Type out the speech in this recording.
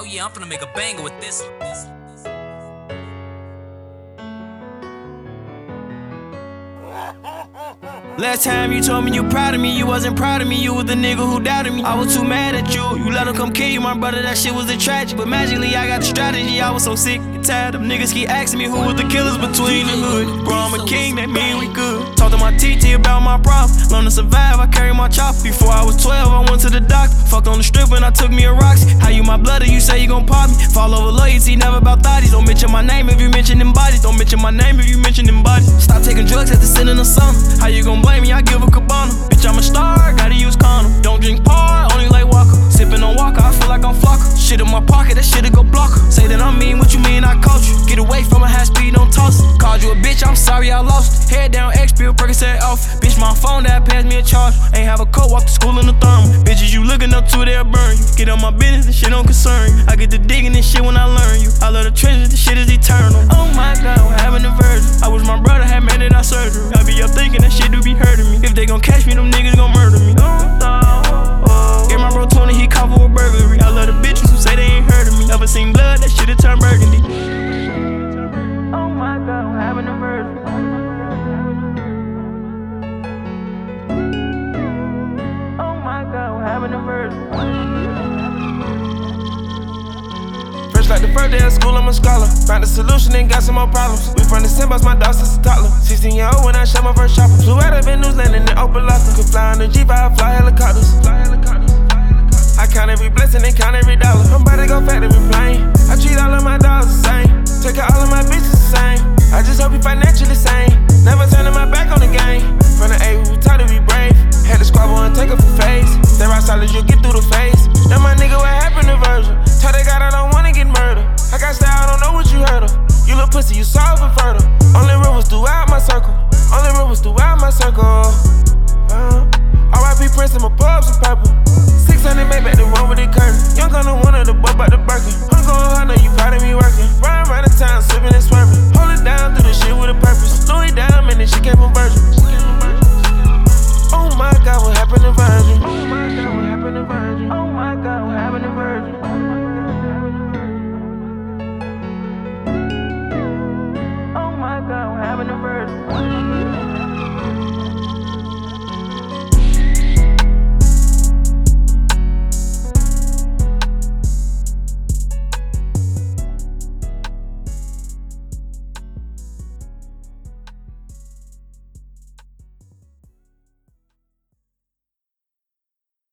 yeah, I'm finna make a banger with this. Last time you told me you proud of me, you wasn't proud of me, you was the nigga who doubted me. I was too mad at you, you let him come kill you, my brother, that shit was a tragic. But magically I got the strategy, I was so sick and tired of niggas keep asking me who was the killers between the hood. Bro, I'm a king, that mean we good. Talk to my TT about my problems, learn to survive, I carry my chopper. Before I was 12, I went to the doctor, fucked on the strip and I took me a Roxy. How you my blood or you say you gon' pop me? Fall over loyalty, never about thotties. Don't mention my name if you mention them bodies. Don't mention my name if you mention them bodies. Stop taking drugs at the sin in the summer. How you gon' blame me? I give a cabana. Bitch, I'm a star, gotta use condom. Don't drink par, only like Walker. Sippin' on Walker, I feel like I'm Flocker. Shit in my pocket, that shit'll go blocker. Say that I'm mean, what you mean I coach you? Get away from a high speed, don't toss it. Called you a bitch, I'm sorry I lost it. Head down, X pill, Percocet off. Bitch, my phone that passed me a charge. Ain't have a coat, walk to school in the thermal. Bitches you looking up to, they'll burn you. Get on my business, this shit don't concern you. I get to digging this shit when I learn you. I love the treasures, this shit is eternal. Oh my God, I'm having a virgin. I wish my brother had made it out surgery. I be up thinking that shit do be hurting me. If they gon' catch me, them niggas gon' murder me. Get my bro 20, he caught for a burglary. I love the bitches who say they ain't heard of me. Never seen blood, that shit'll turn burgundy. Oh my God, I'm having a virgin. Oh my God, I'm having a virgin. Fresh like the first day of school, I'm a scholar. Found a solution and got some more problems. We from the same boss, my dog since a toddler. 16-year-old when I shot my first chopper. Flew out of New Zealand in the open locker. Could fly on the G5, fly helicopters. I count every blessing and count every dollar. I'm about to go factory plane. I treat all of my dogs the same. Take out all of my bitches the same. I just hope you financially sane. Never turning my back on the game. From the A